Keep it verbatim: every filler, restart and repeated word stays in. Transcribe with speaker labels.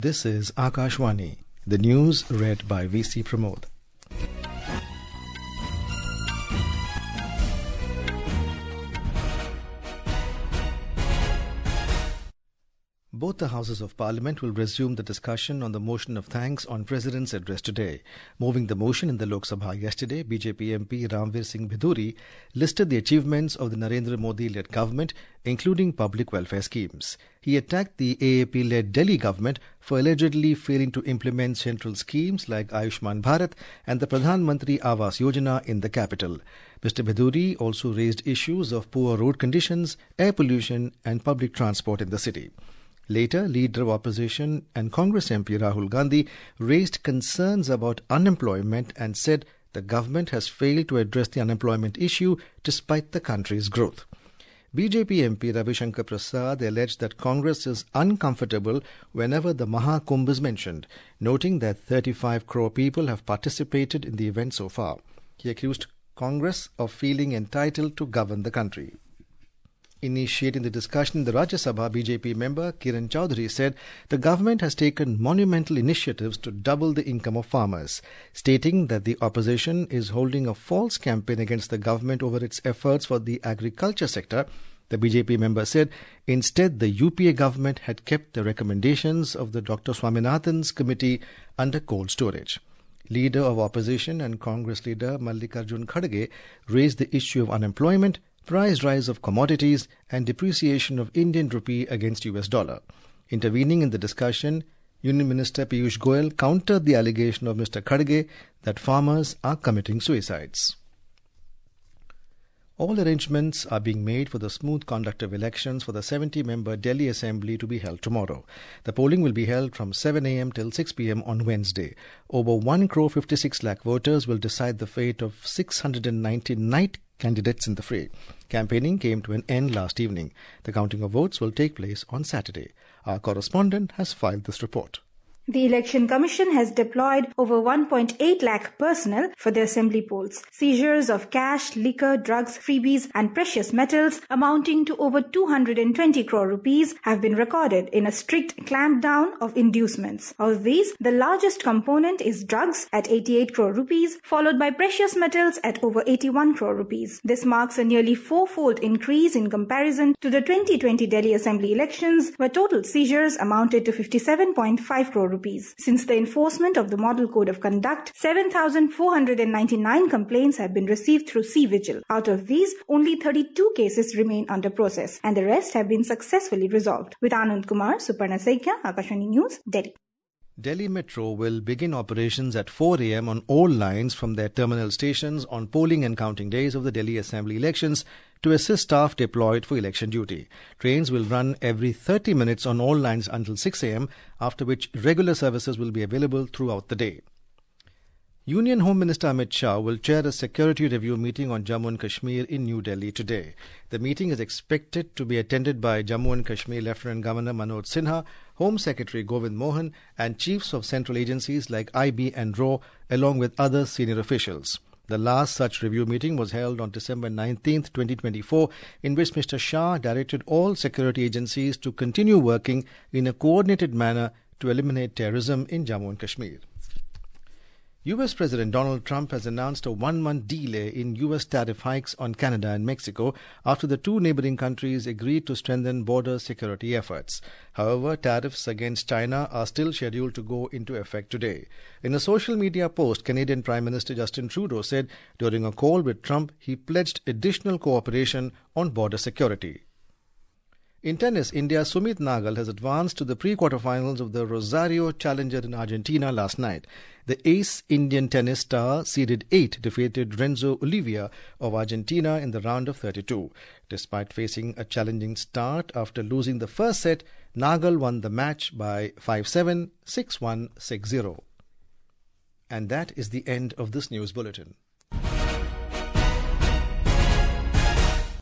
Speaker 1: This is Akashvani. The news read by V C Pramod. Both the Houses of Parliament will resume the discussion on the motion of thanks on President's address today. Moving the motion in the Lok Sabha yesterday, B J P M P Ramveer Singh Bhiduri listed the achievements of the Narendra Modi-led government, including public welfare schemes. He attacked the A A P-led Delhi government for allegedly failing to implement central schemes like Ayushman Bharat and the Pradhan Mantri Awas Yojana in the capital. Mister Bhiduri also raised issues of poor road conditions, air pollution and public transport in the city. Later, Leader of Opposition and Congress M P Rahul Gandhi raised concerns about unemployment and said the government has failed to address the unemployment issue despite the country's growth. B J P M P Ravi Shankar Prasad alleged that Congress is uncomfortable whenever the Mahakumbh is mentioned, noting that thirty-five crore people have participated in the event so far. He accused Congress of feeling entitled to govern the country. Initiating the discussion in the Rajya Sabha, B J P member Kiran Chaudhary said the government has taken monumental initiatives to double the income of farmers, stating that the opposition is holding a false campaign against the government over its efforts for the agriculture sector. The B J P member said instead the U P A government had kept the recommendations of the Doctor Swaminathan's committee under cold storage. Leader of Opposition and Congress leader Mallikarjun Kharge raised the issue of unemployment, price rise of commodities and depreciation of Indian rupee against U S dollar. Intervening in the discussion, Union Minister Piyush Goyal countered the allegation of Mister Kharge that farmers are committing suicides. All arrangements are being made for the smooth conduct of elections for the seventy-member Delhi Assembly to be held tomorrow. The polling will be held from seven a.m. till six p.m. on Wednesday. Over one crore fifty-six lakh voters will decide the fate of six hundred ninety-nine candidates in the fray. Campaigning came to an end last evening. The counting of votes will take place on Saturday. Our correspondent has filed this report.
Speaker 2: The Election Commission has deployed over one point eight lakh personnel for the assembly polls. Seizures of cash, liquor, drugs, freebies and precious metals amounting to over two hundred twenty crore rupees have been recorded in a strict clampdown of inducements. Of these, the largest component is drugs at eighty-eight crore rupees, followed by precious metals at over eighty-one crore rupees. This marks a nearly four-fold increase in comparison to the twenty twenty Delhi Assembly elections, where total seizures amounted to fifty-seven point five crore rupees. Since the enforcement of the Model Code of Conduct, seven thousand four hundred ninety-nine complaints have been received through C-Vigil. Out of these, only thirty-two cases remain under process and the rest have been successfully resolved. With Anand Kumar, Suparna Saikia, Akashvani News, Delhi.
Speaker 1: Delhi Metro will begin operations at four a.m. on all lines from their terminal stations on polling and counting days of the Delhi Assembly elections to assist staff deployed for election duty. Trains will run every thirty minutes on all lines until six a.m., after which regular services will be available throughout the day. Union Home Minister Amit Shah will chair a security review meeting on Jammu and Kashmir in New Delhi today. The meeting is expected to be attended by Jammu and Kashmir Lieutenant Governor Manoj Sinha, Home Secretary Govind Mohan and chiefs of central agencies like I B and R O, along with other senior officials. The last such review meeting was held on December nineteenth, twenty twenty-four, in which Mister Shah directed all security agencies to continue working in a coordinated manner to eliminate terrorism in Jammu and Kashmir. U S President Donald Trump has announced a one-month delay in U S tariff hikes on Canada and Mexico after the two neighboring countries agreed to strengthen border security efforts. However, tariffs against China are still scheduled to go into effect today. In a social media post, Canadian Prime Minister Justin Trudeau said during a call with Trump, he pledged additional cooperation on border security. In tennis, India's Sumit Nagal has advanced to the pre-quarterfinals of the Rosario Challenger in Argentina last night. The ace Indian tennis star, seeded eight, defeated Renzo Olivia of Argentina in the round of thirty-two. Despite facing a challenging start after losing the first set, Nagal won the match by five seven, six one, six zero. And that is the end of this news bulletin.